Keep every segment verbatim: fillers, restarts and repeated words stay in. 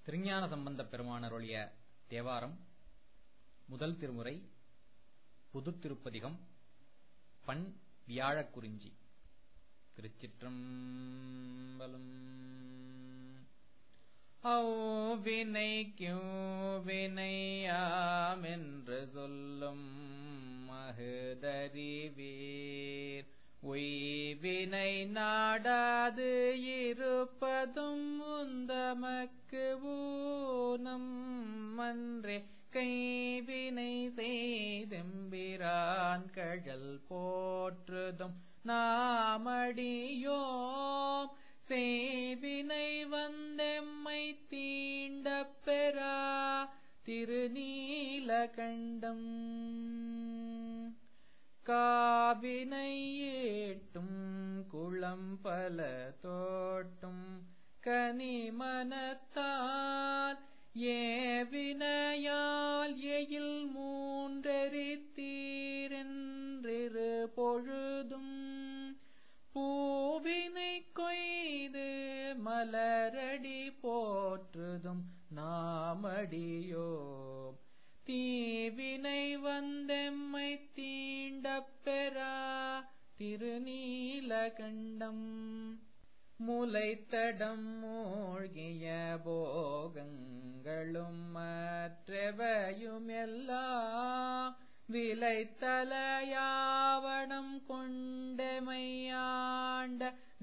திருஞான சம்பந்தப் பெருமான் அருளிய தேவாரம் முதல் திருமுறை புதுத் திருப்பதிகம் பண் வியாழக் குறிஞ்சி. திருச்சிற்றம்பலம். அவ்வினைக்கு வினையாமென்று சொல்லும் மகுதறிவீர், உய்வினை நாடாது இருப்பதும் உந்தமக்கு ஊனம் மன்றே. கைவினை செய்தெம்பிரான் கழல் போற்றுதும் நாமடியோம், செய்வினை வந்தெம்மை தீண்ட பெறா திருநீலகண்டம். காவினை ஏட்டும் குளம்பல தோட்டும் கனிமனத்தால், ஏவினையால் எயில் மூன்றெரித்தீரென்றிரு பொழுதும், பூவினை கொய்து மலரடி போற்றுதும் நாமடியோம், தீவினை வந்தெம்மை தீண்ட பெறா திருநீலகண்டம். முலைத்தடம் மூழ்கிய போகங்களும் மற்றவையும் எல்லாம், விலைத்தலையாவடம் கொண்டமையாண்ட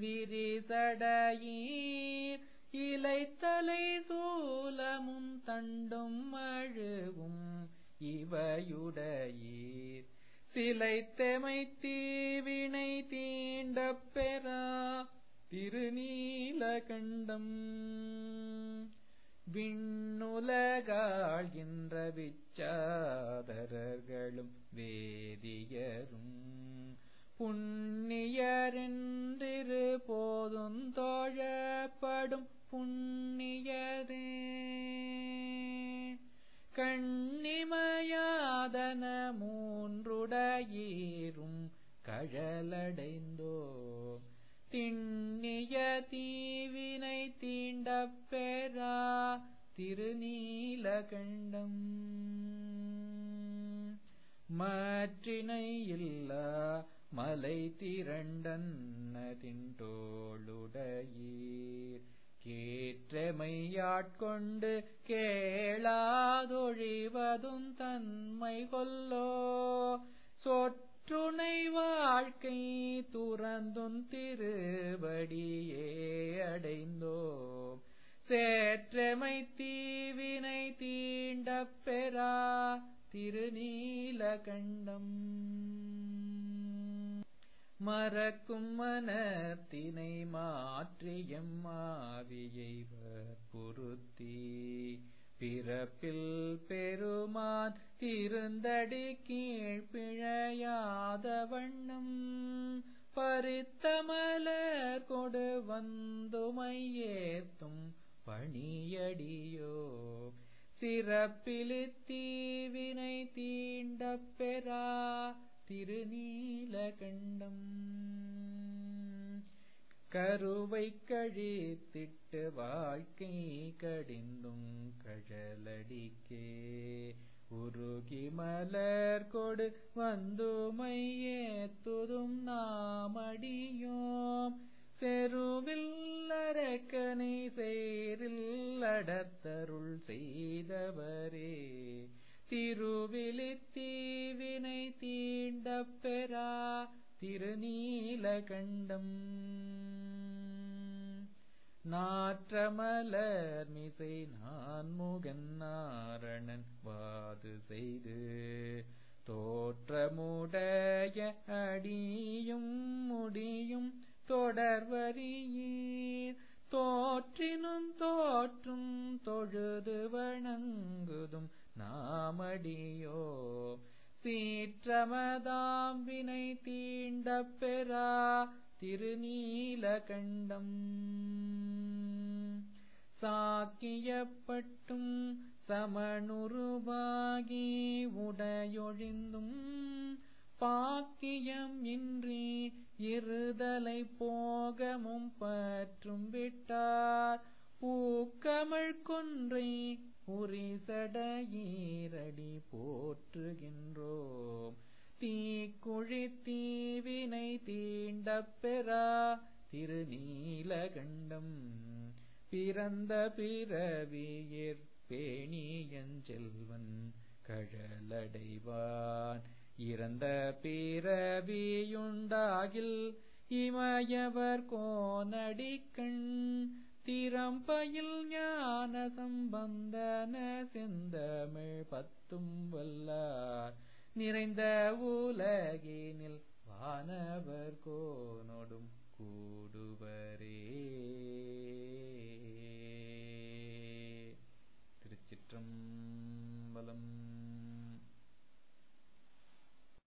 விரிசடையீர், இலைத்தலை சூலமும் தண்டும் அழுவும் இவையுடையீர், சிலைத்தெமை தீவினை தீண்ட பெறா திருநீலகண்டம். விண்ணுலகாழ்கின்ற விச்சாதரர்களும் வேதியரும் புண்ணியரென்றிரு போதும் தோழப்படும் புண்ணியரே, கண்ணிமையாதன மூன்றுடையீரும் கழலடைந்தோம், திண்ணிய தீவினை தீண்ட பெறா திருநீலகண்டம். மற்றினை இல்லா மலை திரண்டன்ன திண்டோளுடையீர், கேற்றமையாட்கொண்டு கேளாதொழிவதும் தன்மை கொல்லோ, சொற்றுணை வாழ்க்கை துறந்துன் திருவடியே அடைந்தோம், சேற்றமை தீவினை தீண்ட பெறா திருநீலகண்டம். மறக்கும் மனத்தினை மாற்றியம் மாவியை வற்புறுத்தி, பிறப்பில் பெருமான் திருந்தடி கீழ் பிழையாத வண்ணம், பறித்த மலர் கொடு வந்துமையேத்தும் பணியடியோ, சிறப்பிலித்தீவினை தீண்ட பெறா திருநீலகண்டம். கருவை கழித்திட்டு வாழ்க்கை கடிந்தும் கழலடிக்கே, உருகி மலர் கொடு வந்துமையேத்துதும் நாமடியோம், செருவில் அரக்கனை சேரில் அடர்த்தருள் செய்தவரே, திருவிலித்தீவினை தீண்ட பெறா திருநீலகண்டம். நாற்றமலர் மிசை நான்முகன் நாரணன் வாது செய்து, தோற்றமுடைய அடியும் முடியும் தொடர்வரியீர், தோற்றினும் தோற்றும் தொழுது வணங்குதும் நாமடியோ, சீற்றமதாம் வினை தீண்ட பெறா திருநீலகண்டம். சாக்கியப்பட்டும் சமனுருவாகி உடையொழிந்தும், பாக்கியம் இன்றி இருதலை போகமும் பற்றும் விட்டார், பூக்கமழ் கொன்றை புரிசடையீரடி போற்றுகின்றோம். தீக்குழி தீவினை தீண்டப் பெறா திருநீலகண்டம் பிறந்த பிறவியிற் பேணியஞ் செல்வன் கழலடைவான். இறந்த பிறவியுண்டாகில் இமயவர் கோனடிக்கண் திறம்பயில் ஞான சம்பந்தன செந்தமிழ் பத்தும் வல்லார் நிறைந்த உலகினில் வானவர் கோனொடும் கூடுவரே.